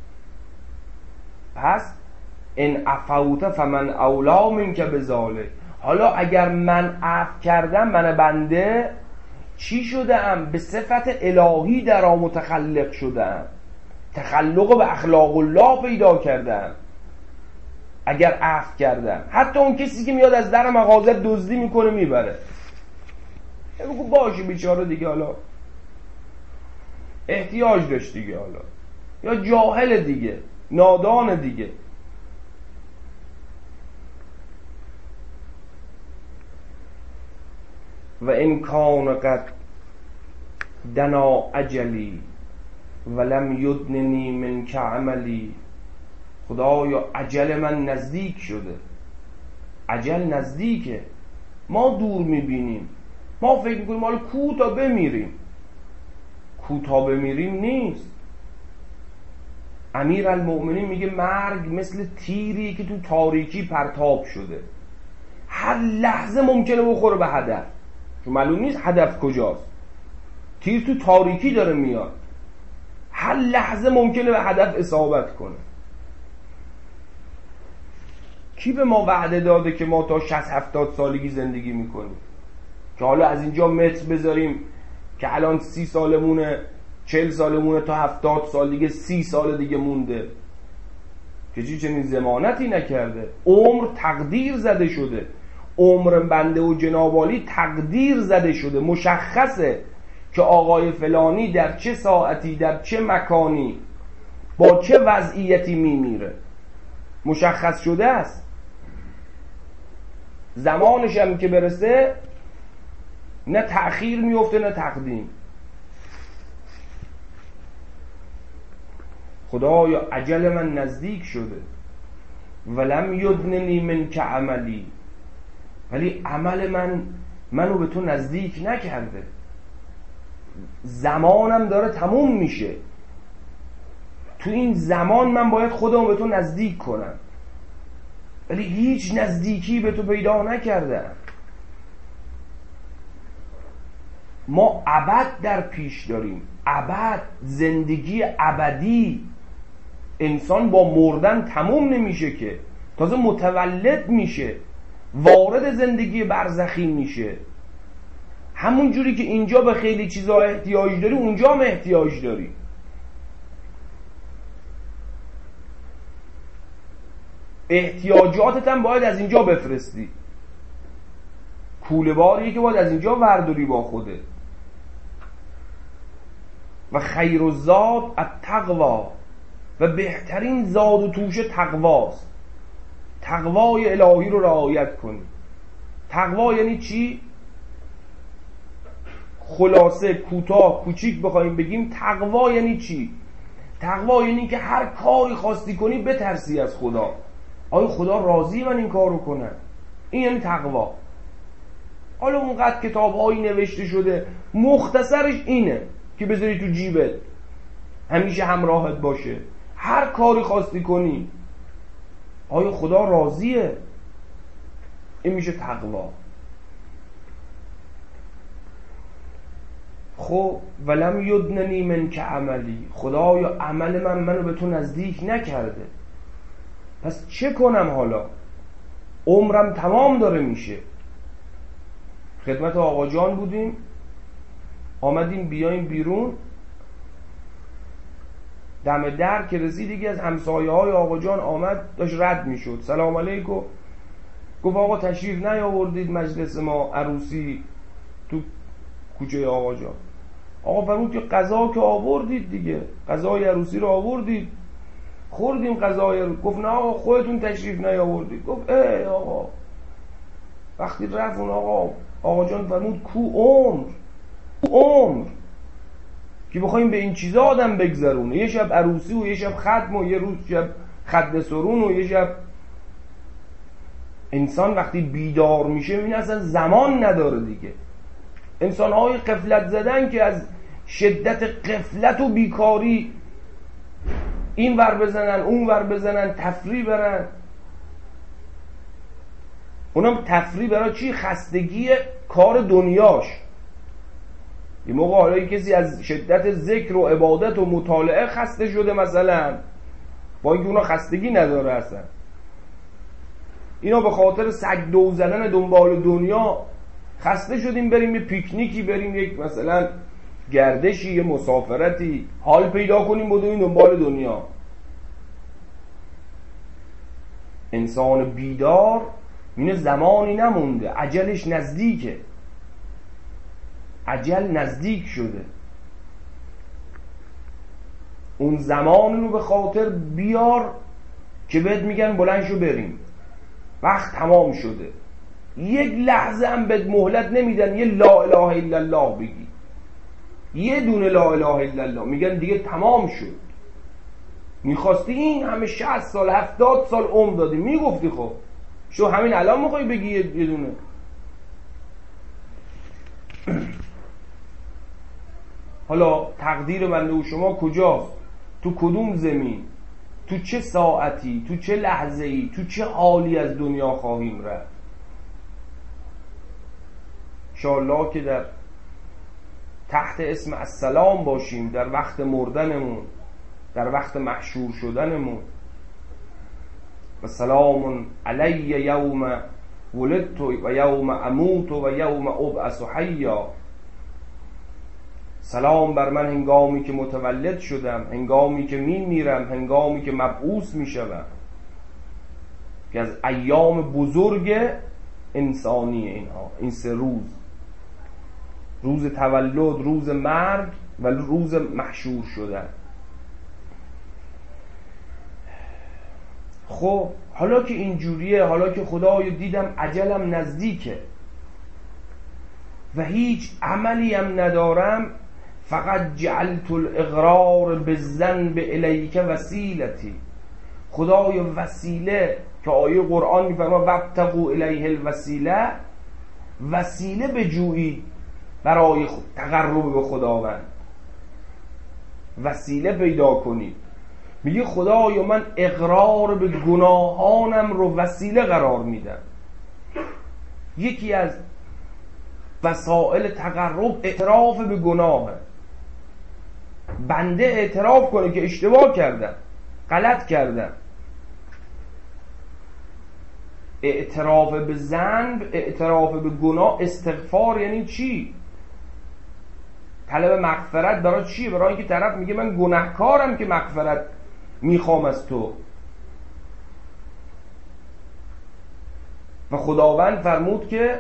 پس ان عفوت فمن اولا منک بذلک. حالا اگر من عفو کردم، من بنده چی شدم؟ به صفت الهی در متخلق شدم، تخلق به اخلاق الله پیدا کردم اگر عفو کردم. حتی اون کسی که میاد از در مغازه دزدی میکنه میبره، بگو باشه بیچاره دیگه، حالا احتیاج داشت دیگه، حالا یا جاهل دیگه، نادان دیگه. و این کان قد دنا اجلی ولم یدننی منک عملی. خدایا اجل من نزدیک شده، اجل نزدیکه، ما دور میبینیم، ما فکر میکنیم حالا کو تا بمیریم، کو تا بمیریم نیست. امیر المؤمنین میگه مرگ مثل تیری که تو تاریکی پرتاب شده، هر لحظه ممکنه بخوره به هدف، چون معلوم نیست هدف کجاست. تیر تو تاریکی داره میاد، هر لحظه ممکنه به هدف اصابت کنه. کی به ما وعده داده که ما تا شصت هفتاد سالگی زندگی میکنیم، که حالا از اینجا متر بذاریم که الان سی سالمونه، چهل سالمونه، تا هفتاد سال دیگه، سی سال دیگه مونده. که چی چنین ضمانتی نکرده. عمر تقدیر زده شده، عمر بنده و جنابالی تقدیر زده شده، مشخصه که آقای فلانی در چه ساعتی در چه مکانی با چه وضعیتی میمیره، مشخص شده است. زمانش هم که برسه نه تأخیر میفته نه تقدیم. خدایا اجل من نزدیک شده، ولم یدننی من که عملی، ولی عمل من منو به تو نزدیک نکرده. زمانم داره تموم میشه، تو این زمان من باید خودمو به تو نزدیک کنم، ولی هیچ نزدیکی به تو پیدا نکردم. ما ابد در پیش داریم، ابد، زندگی ابدی. انسان با مردن تموم نمیشه که، تازه متولد میشه، وارد زندگی برزخی میشه. همون جوری که اینجا به خیلی چیزا احتیاج داری، اونجا هم احتیاج داری. احتیاجاتت هم باید از اینجا بفرستی، کوله باریه که باید از اینجا ورداری با خوده. و خیر الزاد التقوا، و بهترین زاد و توشه تقواست. تقوای الهی رو رعایت کنی. تقوا یعنی چی؟ خلاصه کوتاه کوچیک بخوایم بگیم تقوا یعنی چی؟ تقوا یعنی که هر کاری خواستی کنی بترسی از خدا. آیا خدا راضی من این کار رو کنم؟ این یعنی تقوا. حالا اونقدر کتاب‌هایی نوشته شده، مختصرش اینه که بذاری تو جیبت، همیشه همراهت باشه، هر کاری خواستی کنی. آیا خدا راضیه؟ این میشه تقوا. خب ولم یدننی من که عملی، خدایا عمل من منو به تو نزدیک نکرده، پس چه کنم حالا؟ عمرم تمام داره میشه. خدمت آقا جان بودیم، آمدیم بیایم بیرون، دم در که رسید یکی از همسایه های آقا جان آمد، داشت رد میشد. سلام علیکم. گفت آقا تشریف نیاوردید مجلس ما عروسی تو کوچه آقا جان. آقا فرمود که غذا که آوردید دیگه، غذای عروسی رو آوردید، خوردیم غذای عروسی. گفت نه آقا خودتون تشریف نیاوردید. گفت ای آقا، وقتی رفت اون آقا آقا جان فرمود کو عمر، کو عمر که بخوایم به این چیزا آدم بگذرونه، یه شب عروسی و یه شب ختم و یه روز شب ختم سرون و یه شب. انسان وقتی بیدار میشه این اصلا زمان نداره دیگه. انسان های غفلت زدن که از شدت غفلت و بیکاری این ور بزنن اون ور بزنن، تفریح برن. اونم تفریح برای چی؟ خستگی کار دنیاش. یه موقع حالا کسی از شدت ذکر و عبادت و مطالعه خسته شده مثلا، با اینکه اونا خستگی نداره اصلا، اینا به خاطر سگ دو زدن دنبال دنیا خسته شدیم، بریم یه پیکنیکی، بریم یک مثلا گردشی، یه مسافرتی، حال پیدا کنیم بدویم دنبال دنیا. انسان بیدار اینه زمانی نمونده، اجلش نزدیکه، اجل نزدیک شده. اون زمان رو به خاطر بیار که بهت میگن بلند شو بریم، وقت تمام شده. یک لحظه هم بهت مهلت نمیدن یه لا اله الا الله بگی، یه دونه لا اله الا الله، میگن دیگه تمام شد. میخواستی این همه شصت سال هفتاد سال عمر دادی، میگفتی خب شو همین الان میخوای بگی یه دونه. حالا تقدیر من و شما کجاست؟ تو کدوم زمین؟ تو چه ساعتی؟ تو چه لحظه‌ای؟ تو چه حالی از دنیا خواهیم رفت؟ انشاءالله که در تحت اسم السلام باشیم در وقت مردنمون، در وقت محشور شدنمون. و سلام علی یوم ولدت و یوم اموت و یوم ابعث حیا. سلام بر من هنگامی که متولد شدم، هنگامی که می میرم، هنگامی که مبعوث می شدم. که از ایام بزرگ انسانی اینها، این سه روز، روز تولد، روز مرگ و روز محشور شدن. خب حالا که اینجوریه، حالا که خدایا دیدم اجلم نزدیکه و هیچ عملی هم ندارم، فقط جعلت الاقرار بالذنب الیک وسیلتی، خدایا وسیله که آیه قرآن میفرما وابتغوا الیه الوسیله، وسیله بجویید برای تقرب به خداوند، وسیله پیدا کنید. میگه خدایا من اقرار به گناهانم رو وسیله قرار میدم. یکی از وسائل تقرب اعتراف به گناهه. بنده اعتراف کنه که اشتباه کردم، غلط کردم. اعتراف به ذنب، اعتراف به گناه، استغفار یعنی چی؟ طلب مغفرت برای چیه؟ برای اینکه طرف میگه من گناهکارم که مغفرت میخوام از تو. و خداوند فرمود که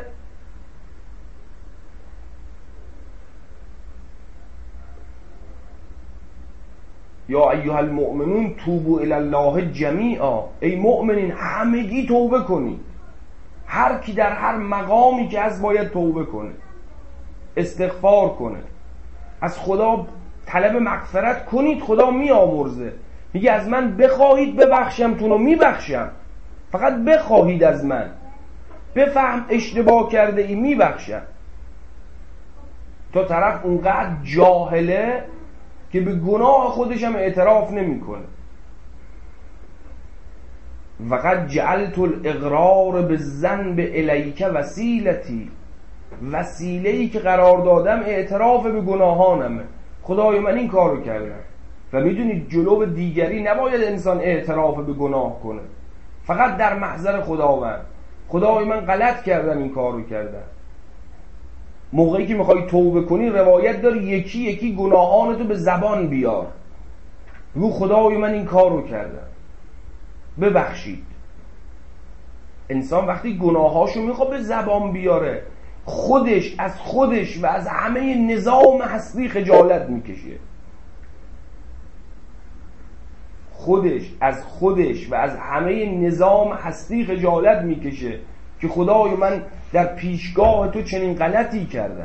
یا ایها المؤمنون توبوا الی الله جمیعا، ای مؤمنین همگی توبه کنید. هر کی در هر مقامی که از باید توبه کنه، استغفار کنه، از خدا طلب مغفرت کنید. خدا میآمرزه، میگه از من بخواهید ببخشم تونو میبخشم، فقط بخواهید از من. بفهم اشتباه کرده ای میبخشم. تا طرف اونقدر جاهله که به گناه خودش هم اعتراف نمیکنه. وقد جعلت الاقرار بالذنب الیک وسیلتی، وسیله‌ای که قرار دادم اعتراف به گناهانمه. خدای من این کارو کردم. و میدونید جلو دیگری نباید انسان اعتراف به گناه کنه، فقط در محضر خداوند. خدای من غلط کردم، این کارو کردم. موقعی که میخوای توبه کنی روایت داری یکی یکی گناهانتو به زبان بیار، بگو خدای من این کارو کردم، ببخشید. انسان وقتی گناهاشو میخواد به زبان بیاره، خودش از خودش و از همه نظام هستی خجالت میکشه. خودش از خودش و از همه نظام هستی خجالت میکشه که خدای من در پیشگاه تو چنین غلطی کردم.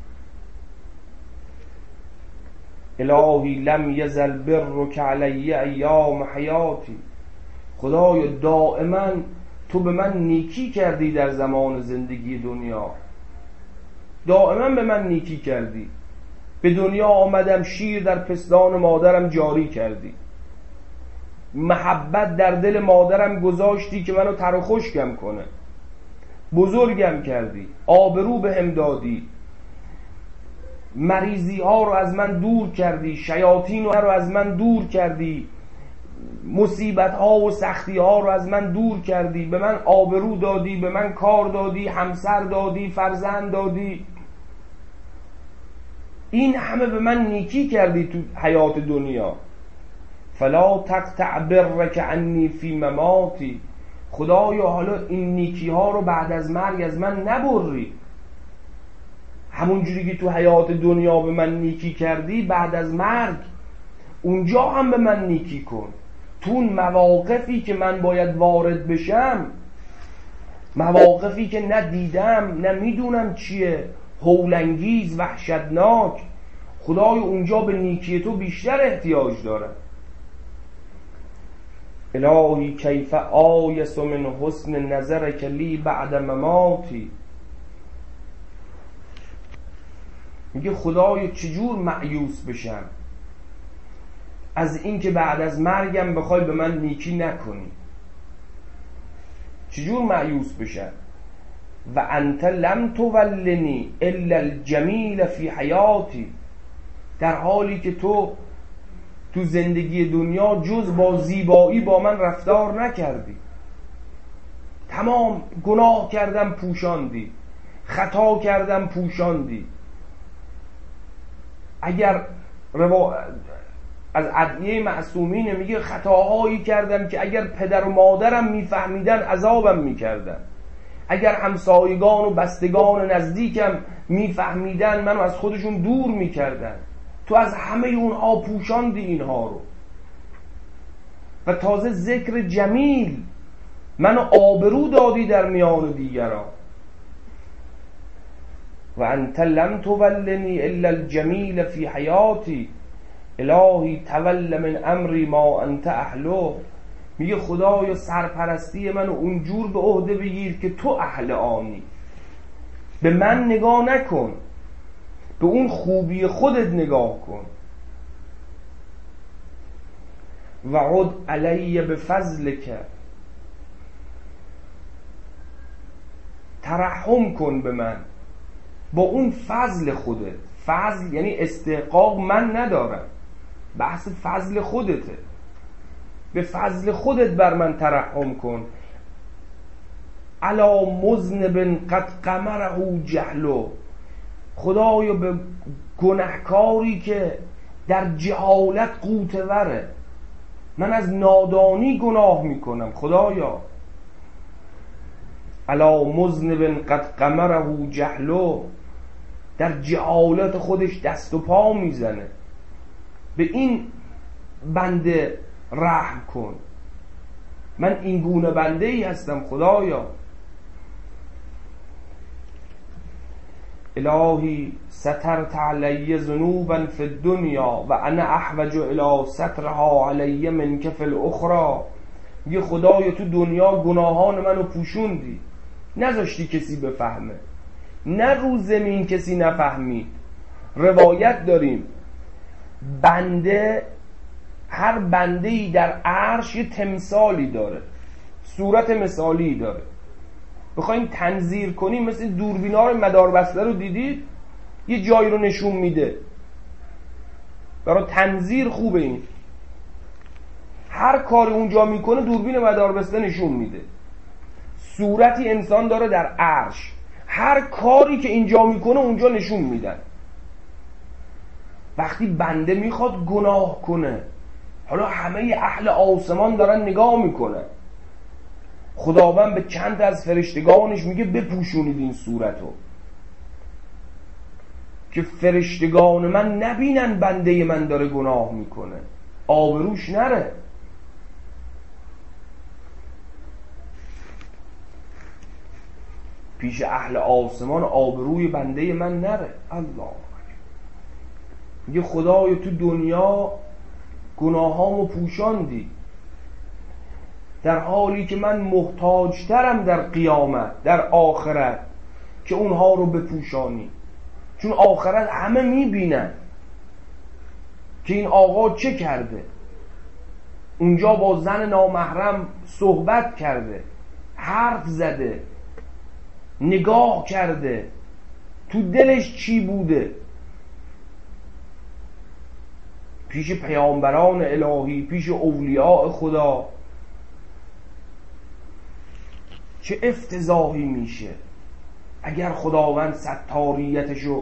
الهی لم یزل برک علی ایام حیاتی، خدایا دائما تو به من نیکی کردی در زمان زندگی دنیا، دائما به من نیکی کردی. به دنیا آمدم شیر در پستان مادرم جاری کردی، محبت در دل مادرم گذاشتی که منو تر و خشکم کنه، بزرگم کردی، آبرو به هم دادی، مریضی ها رو از من دور کردی، شیاطین رو از من دور کردی، مصیبت ها و سختی ها رو از من دور کردی، به من آبرو دادی، به من کار دادی، همسر دادی، فرزند دادی. این همه به من نیکی کردی تو حیات دنیا. فلا تقطع برک عنی فی مماتی، خدایا حالا این نیکی ها رو بعد از مرگ از من نبری. همون جوری که تو حیات دنیا به من نیکی کردی، بعد از مرگ اونجا هم به من نیکی کن. تو اون مواقفی که من باید وارد بشم، مواقفی که ندیدم نمیدونم چیه، هولانگیز، وحشتناک، خدای اونجا به نیکی تو بیشتر احتیاج دارم. الهی کیف آیس من حسن نظرک لی بعد مماتی، میگه خدای چجور مایوس بشم از این که بعد از مرگم بخوای به من نیکی نکنی، چجور مایوس بشم. و انت لم تولنی الا الجمیل فی حیاتی، در حالی که تو تو زندگی دنیا جز با زیبایی با من رفتار نکردی. تمام گناه کردم پوشاندی، خطا کردم پوشاندی. اگر روا... از ادعیه معصومینه، میگه خطاهایی کردم که اگر پدر و مادرم میفهمیدن عذابم میکردن، اگر همسایگان و بستگان نزدیکم میفهمیدن منو از خودشون دور میکردن. تو از همه اونها پوشاندی اینها رو، و تازه ذکر جمیل منو آبرو دادی در میان دیگران. و انت لم تولنی الا الجمیل فی حیاتی الهی تول من امری ما انت اهله. میگه خدایا سرپرستی منو اونجور به عهده بگیر که تو اهل آنی. به من نگاه نکن، به اون خوبی خودت نگاه کن. و عد علی بفضلک، ترحم کن به من با اون فضل خودت. فضل یعنی استحقاق من ندارم، بحث فضل خودته. به فضل خودت بر من ترحم کن. علی مذنب قد قمره جهلو، خدایا به گنهکاری که در جهالت غوطه وره، من از نادانی گناه میکنم خدایا. علی مذنب قد قمره جهلو، در جهالت خودش دست و پا میزنه، به این بنده رحم کن. من این گونه بنده ای هستم خدایا. الهی سترت علی ذنوبا فی الدنیا و انا احوج الی سترها علی منک فی الاخرى. میگه خدایا تو دنیا گناهان منو پوشوندی، نذاشتی کسی بفهمه، نه رو زمین کسی نفهمید. روایت داریم بنده، هر بنده ای در عرش یه تمثالی داره، صورت مثالی داره. بخوایم تنظیر کنیم مثل دوربینا رو مدار بسته رو دیدید، یه جایی رو نشون میده. برای تنظیر خوبه این، هر کاری اونجا میکنه دوربین مدار بسته نشون میده. صورتی انسان داره در عرش، هر کاری که اینجا میکنه اونجا نشون میدن. وقتی بنده میخواد گناه کنه، حالا همه اهل آسمان دارن نگاه میکنن، خداوند به چند از فرشتگانش میگه بپوشونید این صورتو که فرشتگان من نبینن بنده من داره گناه میکنه، آبروش نره. پیش اهل آسمان آبروی بنده من نره. الله میگه خدایا تو دنیا گناهامو پوشاندی، در حالی که من محتاجترم در قیامت، در آخرت، که اونها رو بپوشانی. چون آخرت همه میبینن که این آقا چه کرده، اونجا با زن نامحرم صحبت کرده، حرف زده، نگاه کرده، تو دلش چی بوده. پیش پیامبران الهی، پیش اولیاء خدا چه افتضاحی میشه اگر خداوند ستاریتشو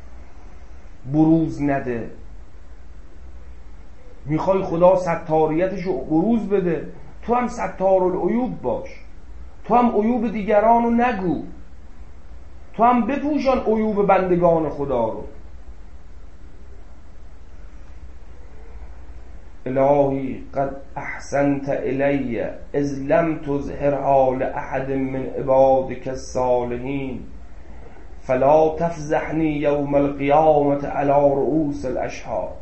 بروز نده. میخوای خدا ستاریتشو بروز بده، تو هم ستارالعیوب باش، تو هم عیوب دیگرانو نگو، تو هم بپوشان عیوب بندگان خدا رو. الهی قد احسنت الی اذ لم تظهرها لأحد من عبادك الصالحین فلا تفضحنی یوم القیامة علی رؤوس الاشهاد.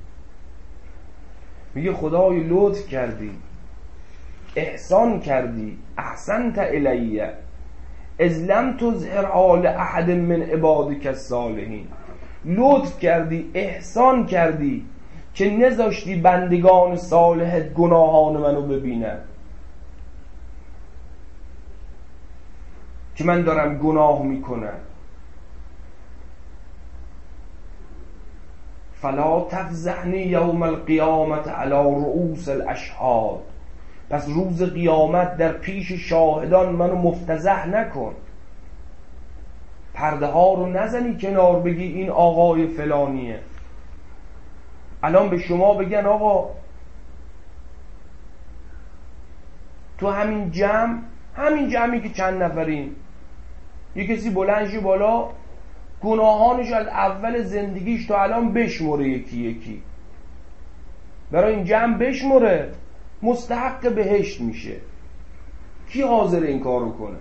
میگه خدای لطف کردی، احسان کردی، احسنت الی اذ لم تظهرها لأحد من عبادك الصالحین، لطف کردی، احسان کردی که نذاشتی بندگان صالحت گناهان منو ببینن، که من دارم گناه میکنم. فلا تفضحنی یوم القیامة علی رؤوس الاشهاد، پس روز قیامت در پیش شاهدان منو مفتضح نکن. پرده ها رو نزنی کنار بگی این آقای فلانیه. الان به شما بگن آقا تو همین جمع، همین جمعی که چند نفرین، یه کسی بلند شه بالا گناهانش از اول زندگیش تا الان بشمره، یکی یکی برای این جمع بشمره، مستحق بهشت میشه. کی حاضر این کارو کنه؟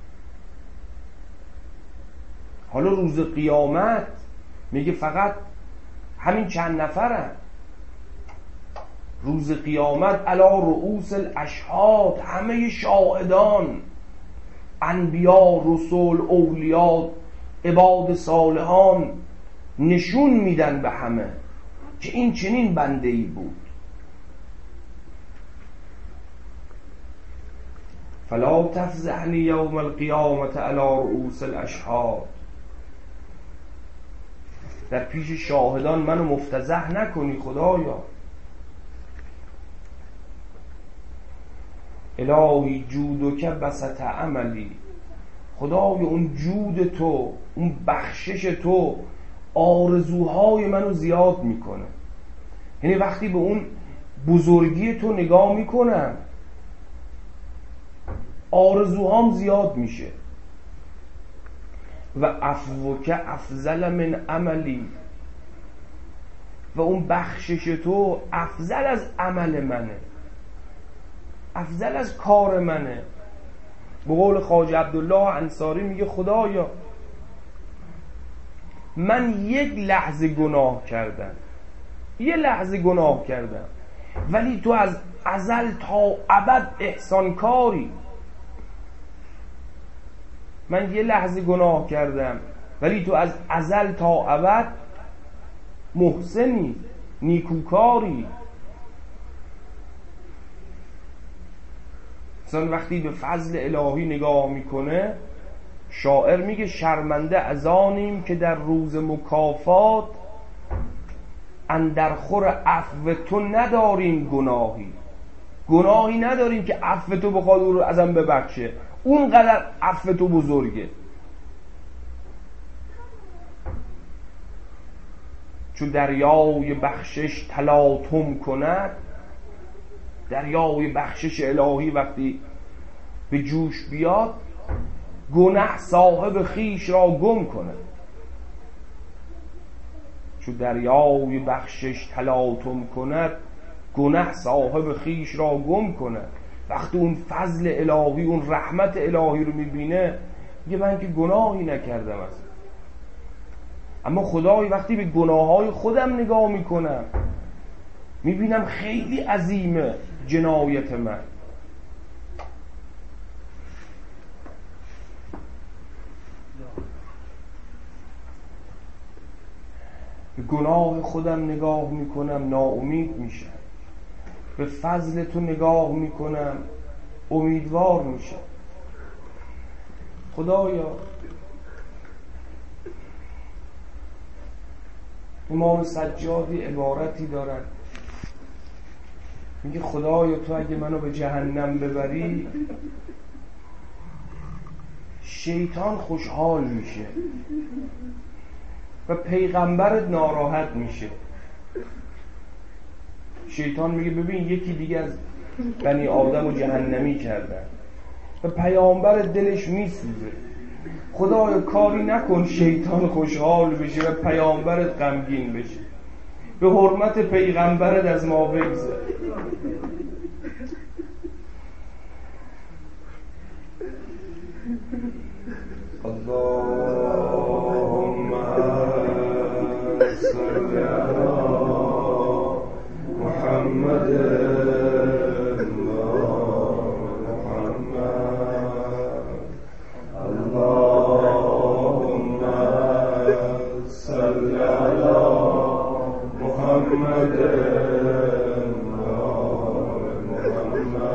حالا روز قیامت میگه فقط همین چند نفرن. روز قیامت علی رؤوس الاشهاد، همه شاهدان، انبیا، رسول، اولیا، عباد صالحان نشون میدن به همه که این چنین بنده‌ای بود. فلا تفزعنی یوم القیامت علی رؤوس الاشهاد، در پیش شاهدان منو مفتضح نکنی خدایا. الهی جودک بسط عملی، خدای اون جود تو، اون بخشش تو آرزوهای منو زیاد میکنه. یعنی وقتی به اون بزرگی تو نگاه میکنم آرزوهام زیاد میشه. و عفوک افضل من عملی، و اون بخشش تو افضل از عمل منه، افضل از کار منه. به قول خواجه عبدالله انصاری میگه خدایا من یک لحظه گناه کردم، یه لحظه گناه کردم، ولی تو از ازل تا ابد احسان کاری. من یه لحظه گناه کردم ولی تو از ازل تا ابد محسنی، نیکوکاری. مثلا وقتی به فضل الهی نگاه میکنه، شاعر میگه شرمنده از آنیم که در روز مکافات اندر خور عفو تو نداریم گناهی. گناهی نداریم که عفو تو بخواد او رو ازم ببخشه، اونقدر عفو تو بزرگه. چون دریای بخشش تلاطم کند، دریای بخشش الهی وقتی به جوش بیاد گناه صاحب خیش را گم کند. چون دریای بخشش تلاطم کند گناه صاحب خیش را گم کند. وقتی اون فضل الهی، اون رحمت الهی رو میبینه میگه من که گناهی نکردم اصلا. اما خدای وقتی به گناههای خودم نگاه میکنم میبینم خیلی عظیمه جنایت من. به گناه خودم نگاه میکنم ناامید میشم، به فضل تو نگاه میکنم امیدوار میشم. خدایا امام سجادی عبارتی دارن، میگه خدایا تو اگه منو به جهنم ببری شیطان خوشحال میشه و پیغمبرت ناراحت میشه. شیطان میگه ببین یکی دیگه از بنی آدم رو جهنمی کردن و پیامبرت دلش میسوزه. خدایا کاری نکن شیطان خوشحال بشه و پیامبرت غمگین بشه، به حرمت پیغمبرت از ما بگذر. اللهم صل علی محمد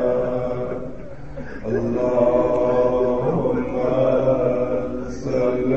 اللهم صل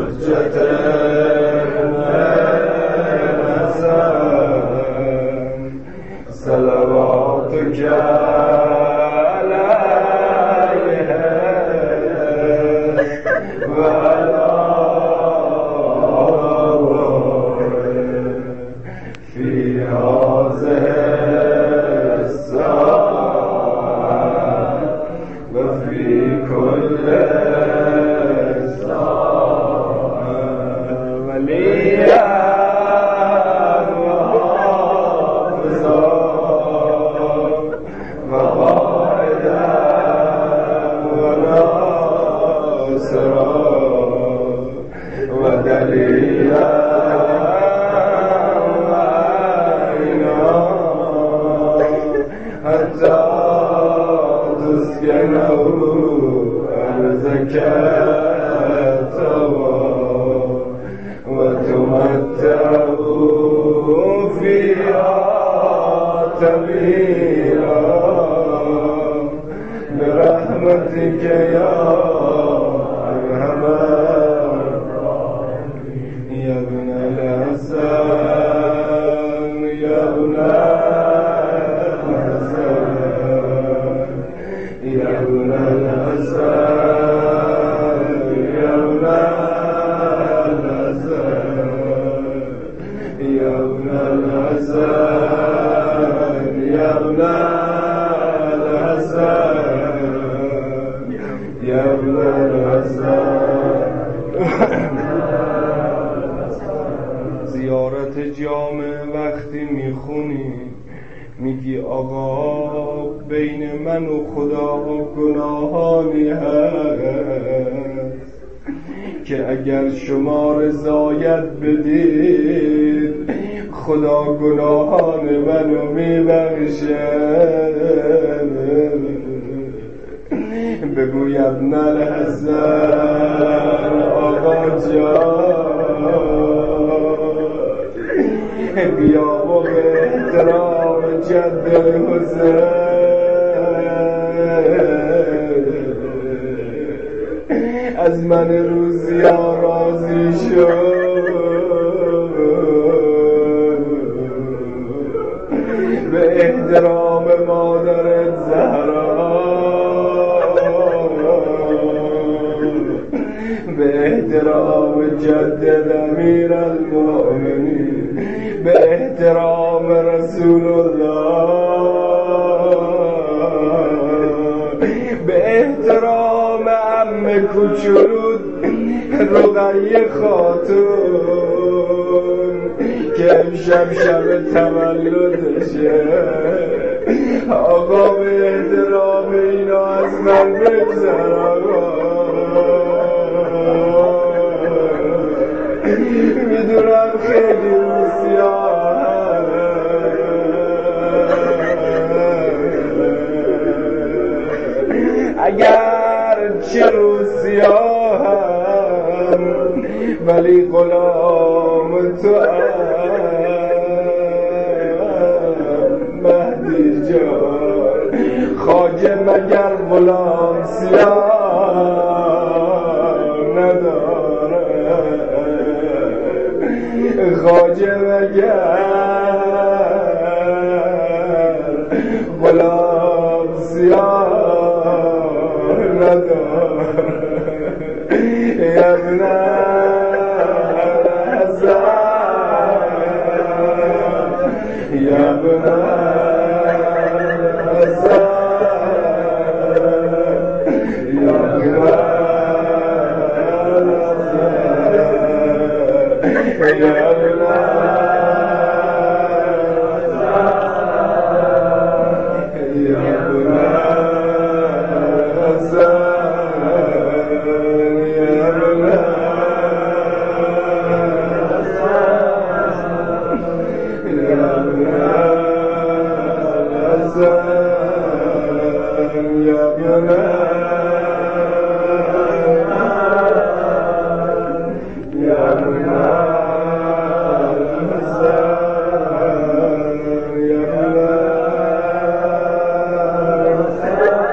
حجت الحسن صلواتك عليه وعلى في هذه الساعة وفي كل ساعة وليا وحافظا وقائدا وناصرا ودليلا حتى تسكنه أرزك وتمتعه فيها طويلا برحمتك يا أرحم الراحمين يا ابن الحسن يا ابن يا ابن الحسن يا ابن الحسن يا ابن الحسن يا ابن الحسن يا ابن الحسن زیارت جامع وقتی میخونی میگی آقا بین من و خدا گناهانی هست که اگر شما رضایت بدید خدا گناهان منو میبخشه. بگوی ابن الحسن آقا جان بیا و به احترام جد الحسین از من روزیا راضی شد، به احترام مادرت زهرا، به احترام جدد امیر المؤمنین، به احترام رسول الله، به احترام عم کوچولو رقیه خاتون که امشب شب تولدشه. آقا به احترام اینا از من بگذر آقا، میدونم خیلی روسیا اگر چه روسیا هم ولی غلام تو مهدی جان. خواجه مگر غلام سیاه نداره، خواجه مگر غلام سیاه نداره. یا ابن الحسن یا ابن الحسن یا ابن الحسن یا ابن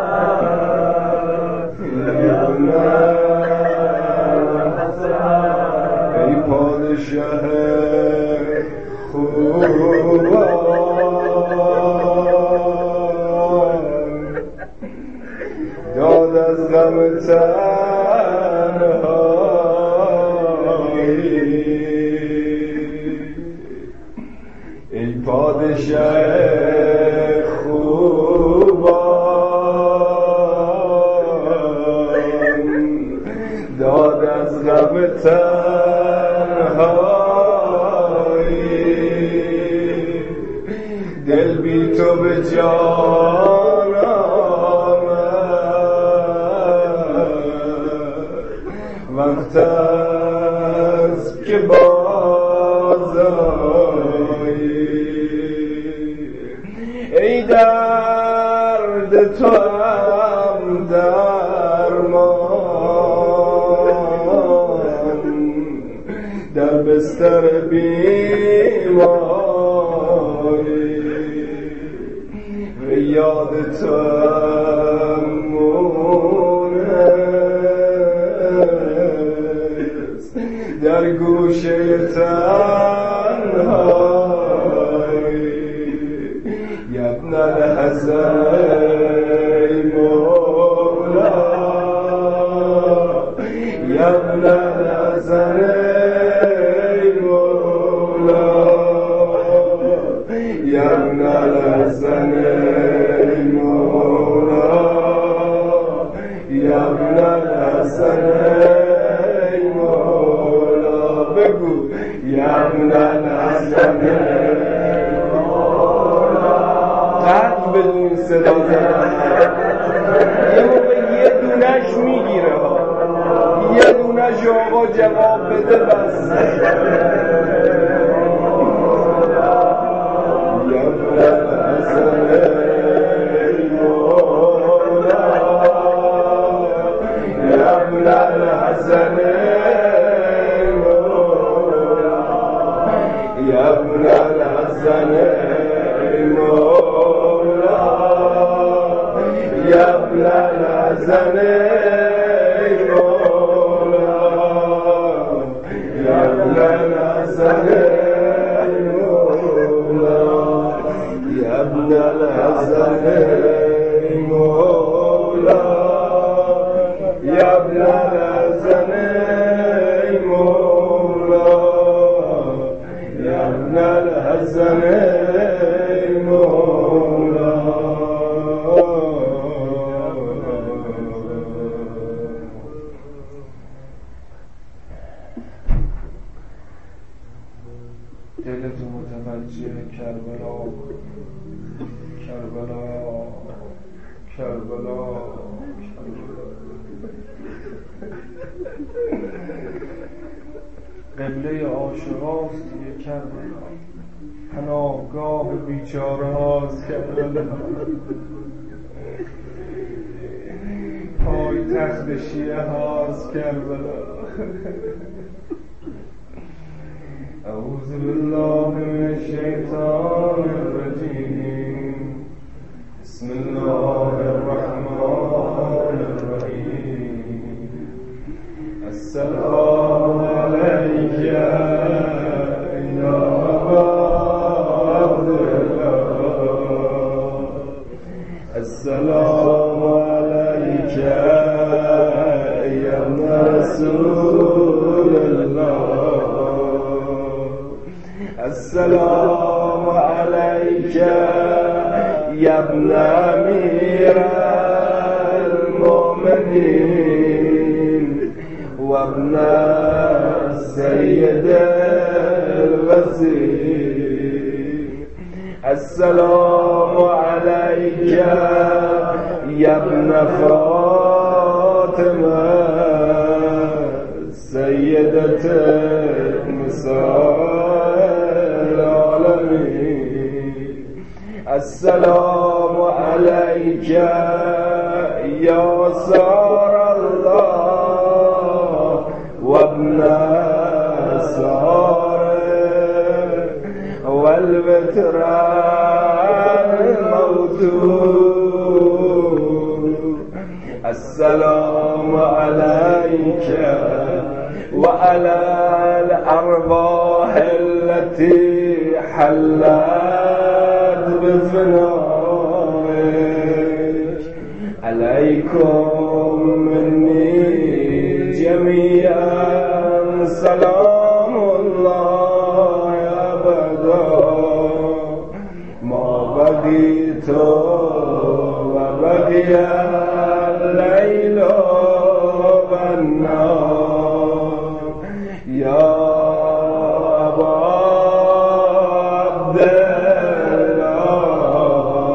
Allah پادشاه خوبان داد از غم تنهایی ای پادشاه خوبان داد از غم تنهایی دل بی تو به جان وقت است که باز آیی ای درد تو هم درمان در بستر بیماری و یاد تو هم در گوشه تنهایی یبن الحسن ای مولا یبن الحسن ای مولا یبن الحسن ای مولا یبن الحسن بگو یبن الحسن قد بدون صدا زدن یه موقع یه دونش میگیره ها یه دونش آقا جواب بده بس یبن الحسن یبن الحسن یبن الحسن مولا یبن الحسن مولا یبن الحسن مولا یبن الحسن مولا یبن الحسن مولا یبن الحسن مولا دلتو متوجه کربلا کربلا کربلا قبله عاشقاست دیگه کربلا پناهگاه بیچاره هاست کربلا پای تخت شیعه هاست کربلا اعوذ بالله من الشیطان الرجیم بسم الله الرحمن الرحیم السلام علیک یا ابا عبدالله السلام علیک یا ابن رسول الله السلام علیک یا ابن امیر المؤمنین و ابن سید الوزیر السلام علیک یا ابن فاطمه سیدت نساء العالمین السلام علیک یا سار الله و ابن سار والوتر الموتور السلام علیک و علی الأرواح التي حلت بفنائك عليكم مني جميعا سلام الله أبدا ما بقيت وبقي الليل والنهار